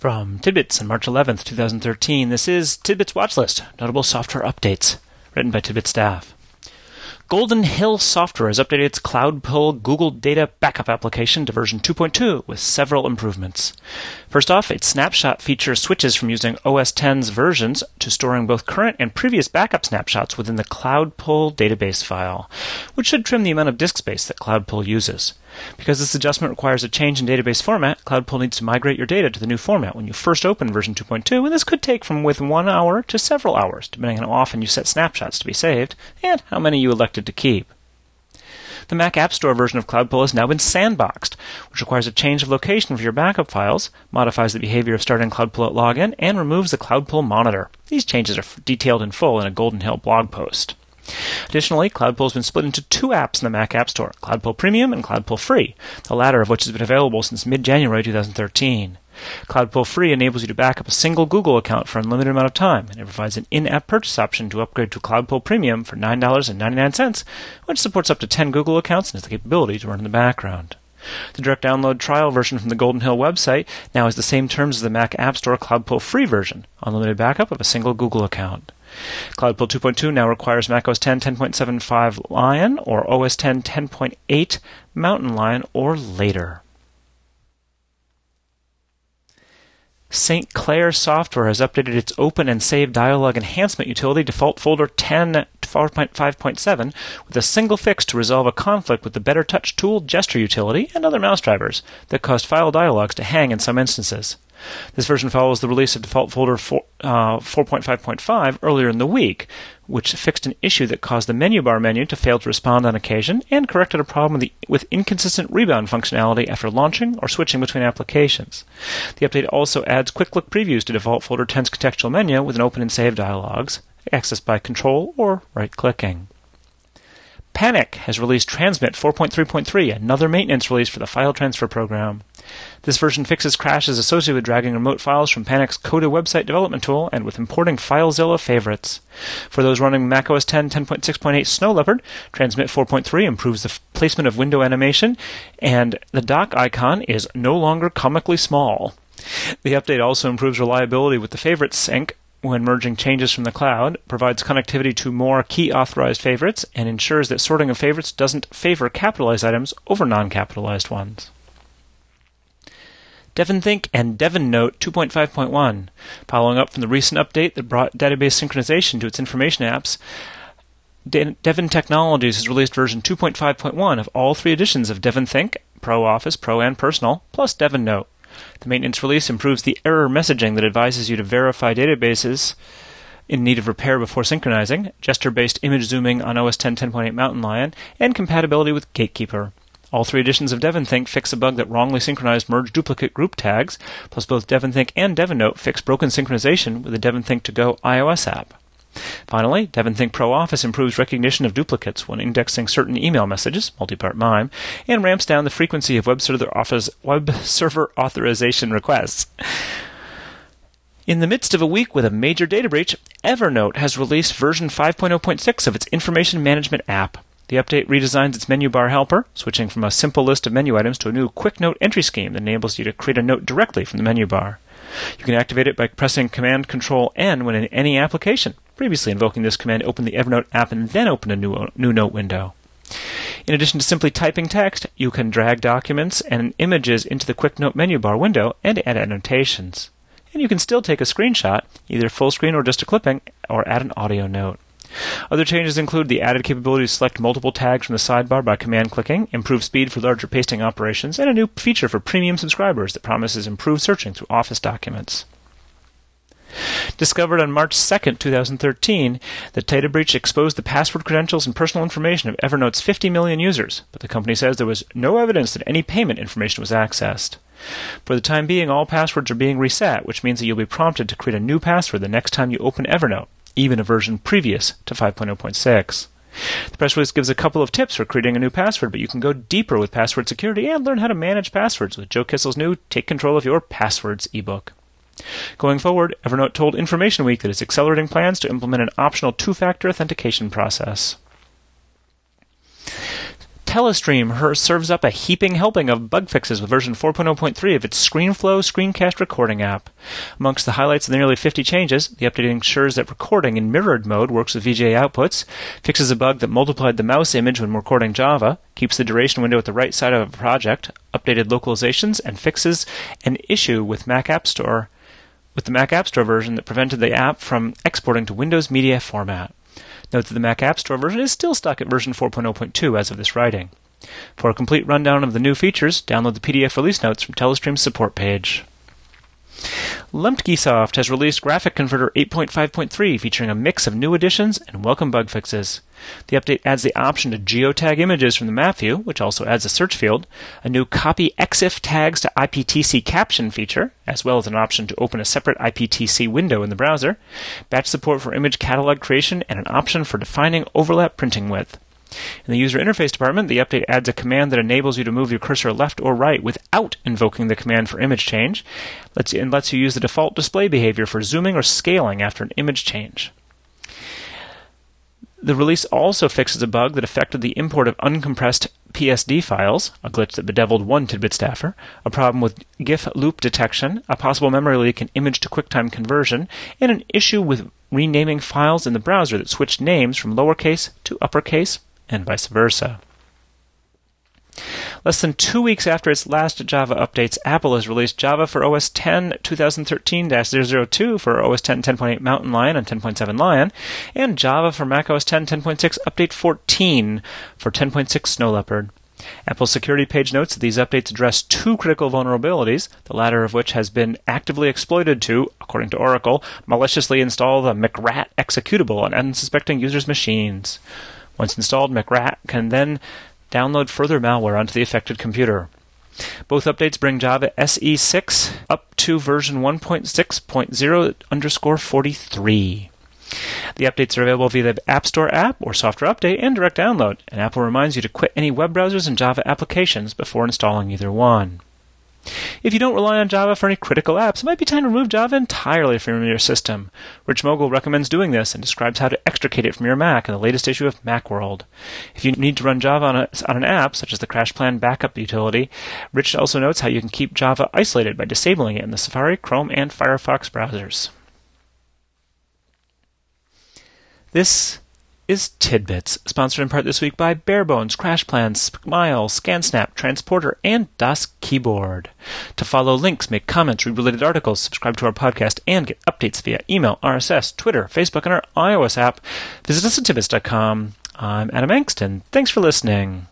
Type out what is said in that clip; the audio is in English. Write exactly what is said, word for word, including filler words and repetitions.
From Tidbits on March eleventh, twenty thirteen, this is Tidbits Watchlist, Notable Software Updates, written by Tidbits staff. Golden Hill Software has updated its CloudPull Google Data Backup application to version two point two with several improvements. First off, its snapshot feature switches from using O S X's versions to storing both current and previous backup snapshots within the CloudPull database file, which should trim the amount of disk space that CloudPull uses. Because this adjustment requires a change in database format, CloudPull needs to migrate your data to the new format when you first open version two point two, and this could take from within one hour to several hours, depending on how often you set snapshots to be saved and how many you elected to keep. The Mac App Store version of CloudPull has now been sandboxed, which requires a change of location for your backup files, modifies the behavior of starting CloudPull at login, and removes the CloudPull monitor. These changes are detailed in full in a Golden Hill blog post. Additionally, CloudPull has been split into two apps in the Mac App Store, CloudPull Premium and CloudPull Free, the latter of which has been available since mid-January twenty thirteen. CloudPull Free enables you to back up a single Google account for an unlimited amount of time, and it provides an in-app purchase option to upgrade to CloudPull Premium for nine dollars and ninety-nine cents, which supports up to ten Google accounts and has the capability to run in the background. The direct download trial version from the Golden Hill website now has the same terms as the Mac App Store CloudPull Free version, unlimited backup of a single Google account. CloudPull two point two now requires macOS ten ten point seven five Lion or O S ten ten point eight Mountain Lion or later. Saint Clair Software has updated its Open and Save Dialog Enhancement utility default folder ten four point five point seven with a single fix to resolve a conflict with the Better Touch Tool gesture utility and other mouse drivers that caused file dialogues to hang in some instances. This version follows the release of default folder four point five point five earlier in the week, which fixed an issue that caused the menu bar menu to fail to respond on occasion and corrected a problem with, the, with inconsistent rebound functionality after launching or switching between applications. The update also adds quick look previews to default folder ten's contextual menu with an open and save dialogues, accessed by Control or right-clicking. Panic has released Transmit four point three point three, another maintenance release for the file transfer program. This version fixes crashes associated with dragging remote files from Panic's Coda website development tool and with importing FileZilla favorites. For those running macOS ten ten point six point eight Snow Leopard, Transmit four point three improves the f- placement of window animation, and the dock icon is no longer comically small. The update also improves reliability with the favorites sync when merging changes from the cloud, provides connectivity to more key-authorized favorites, and ensures that sorting of favorites doesn't favor capitalized items over non-capitalized ones. DevonThink and DevonNote two point five point one. Following up from the recent update that brought database synchronization to its information apps, De- Devon Technologies has released version two point five point one of all three editions of DevonThink, Pro Office, Pro and Personal, plus DevonNote. The maintenance release improves the error messaging that advises you to verify databases in need of repair before synchronizing, gesture-based image zooming on O S ten ten point eight Mountain Lion, and compatibility with Gatekeeper. All three editions of DevonThink fix a bug that wrongly synchronized merge duplicate group tags, plus both DevonThink and DevonNote fix broken synchronization with the DevonThink to Go iOS app. Finally, DevonThink Pro Office improves recognition of duplicates when indexing certain email messages, multi-part MIME, and ramps down the frequency of web server, office, web server authorization requests. In the midst of a week with a major data breach, Evernote has released version five point oh point six of its information management app. The update redesigns its menu bar helper, switching from a simple list of menu items to a new quick note entry scheme that enables you to create a note directly from the menu bar. You can activate it by pressing Command Control N when in any application. Previously invoking this command opened the Evernote app and then opened a new, new note window. In addition to simply typing text, you can drag documents and images into the quick note menu bar window and add annotations. And you can still take a screenshot, either full screen or just a clipping, or add an audio note. Other changes include the added capability to select multiple tags from the sidebar by command clicking, improved speed for larger pasting operations, and a new feature for premium subscribers that promises improved searching through Office documents. Discovered on March second, twenty thirteen, the data breach exposed the password credentials and personal information of Evernote's fifty million users, but the company says there was no evidence that any payment information was accessed. For the time being, all passwords are being reset, which means that you'll be prompted to create a new password the next time you open Evernote, even a version previous to five point oh point six. The press release gives a couple of tips for creating a new password, but you can go deeper with password security and learn how to manage passwords with Joe Kissel's new Take Control of Your Passwords ebook. Going forward, Evernote told Information Week that it's accelerating plans to implement an optional two-factor authentication process. Telestream her serves up a heaping helping of bug fixes with version four point oh point three of its ScreenFlow screencast recording app. Amongst the highlights of the nearly fifty changes, the update ensures that recording in mirrored mode works with V G A outputs, fixes a bug that multiplied the mouse image when recording Java, keeps the duration window at the right side of a project, updated localizations, and fixes an issue with Mac App Store with the Mac App Store version that prevented the app from exporting to Windows Media format. Note that the Mac App Store version is still stuck at version four point oh point two as of this writing. For a complete rundown of the new features, download the P D F release notes from Telestream's support page. Lemtgesoft has released Graphic Converter eight point five point three, featuring a mix of new additions and welcome bug fixes. The update adds the option to geotag images from the map view, which also adds a search field, a new copy E X I F tags to I P T C caption feature, as well as an option to open a separate I P T C window in the browser, batch support for image catalog creation, and an option for defining overlap printing width. In the user interface department, the update adds a command that enables you to move your cursor left or right without invoking the command for image change, lets you, and lets you use the default display behavior for zooming or scaling after an image change. The release also fixes a bug that affected the import of uncompressed P S D files, a glitch that bedeviled one Tidbit staffer, a problem with GIF loop detection, a possible memory leak in image-to-QuickTime conversion, and an issue with renaming files in the browser that switched names from lowercase to uppercase, and vice versa. Less than two weeks after its last Java updates, Apple has released Java for O S ten twenty thirteen dash zero zero two for O S ten ten point eight Mountain Lion and ten point seven Lion, and Java for Mac O S ten ten point six Update fourteen for ten point six Snow Leopard. Apple's security page notes that these updates address two critical vulnerabilities, the latter of which has been actively exploited to, according to Oracle, maliciously install the McRat executable on unsuspecting users' machines. Once installed, McRat can then download further malware onto the affected computer. Both updates bring Java S E six up to version one point six point zero underscore forty-three. The updates are available via the App Store app or Software Update and direct download, and Apple reminds you to quit any web browsers and Java applications before installing either one. If you don't rely on Java for any critical apps, it might be time to remove Java entirely from your system. Rich Mogul recommends doing this and describes how to extricate it from your Mac in the latest issue of Macworld. If you need to run Java on, a, on an app, such as the CrashPlan backup utility, Rich also notes how you can keep Java isolated by disabling it in the Safari, Chrome, and Firefox browsers. This is Tidbits, sponsored in part this week by Barebones, CrashPlan, Smile, ScanSnap, Transporter, and Das Keyboard. To follow links, make comments, read related articles, subscribe to our podcast, and get updates via email, R S S, Twitter, Facebook, and our iOS app, visit us at tidbits dot com. I'm Adam Angston. Thanks for listening.